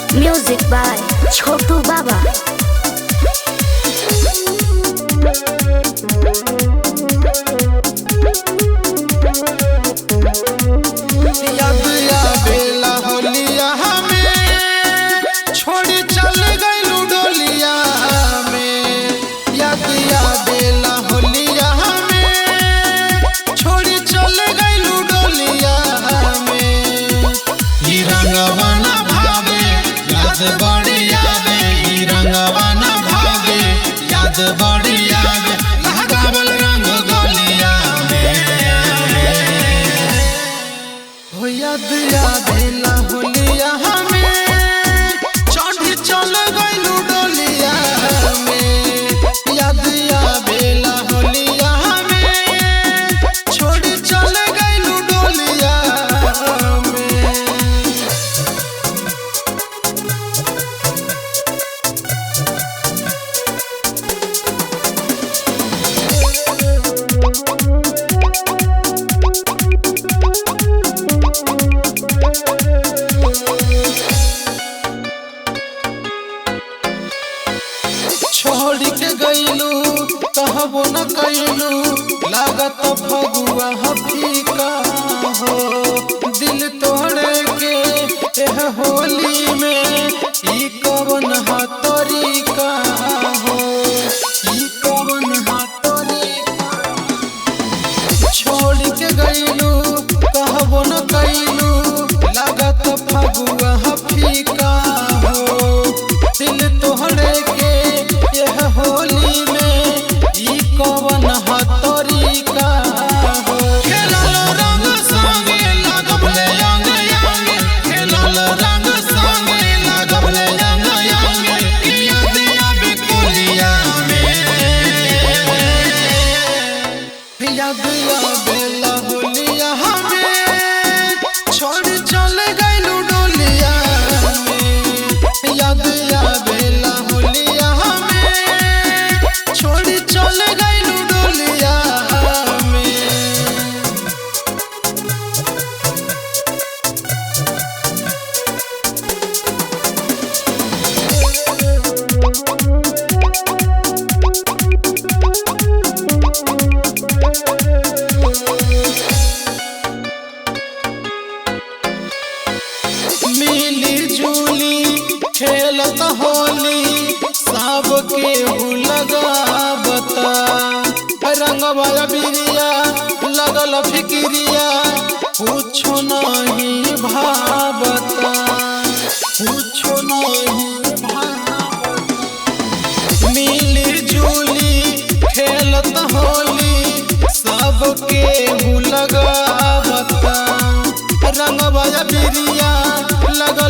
Music by Chotu Baba. बढ़िया लगावल रंग गलिया में हो याद आवेला होलिया हमें चढ़ी चल गइलू डोलिया में याद आवेला होलिया हमें छोड़ी चल गइलू डोलिया में। छोड़ के गइलू कहबो न कइलू लागत फगुआ हफीका हो दिल तोड़े के एह होली में ई कवन हा तरीका हो ई कवन हा तरीका। छोड़ के गइलू कहबो न कइलू लागत फगुआ हफीका हो दिल तोड़े के होली में ई कवन हा तरीका हो। खेलल रंग संगे लगबले अंग अंग खेलल रंग संगे लगबले अंग अंग याद आवे कोलिया में याद आवेला होलिया हमें छोड़ चल गइलू डोलिया में याद आवेला होलिया छोड़ी चल गइलू डोलिया में। मिली जुली खेलत होली सबके लगावता रंगवा बिरिया लगल फिक्रिया कुछो नहीं भावता कुछो नहीं भावता। मिली जुली खेलत होली सबके लगावता रंगवा बिरिया लगल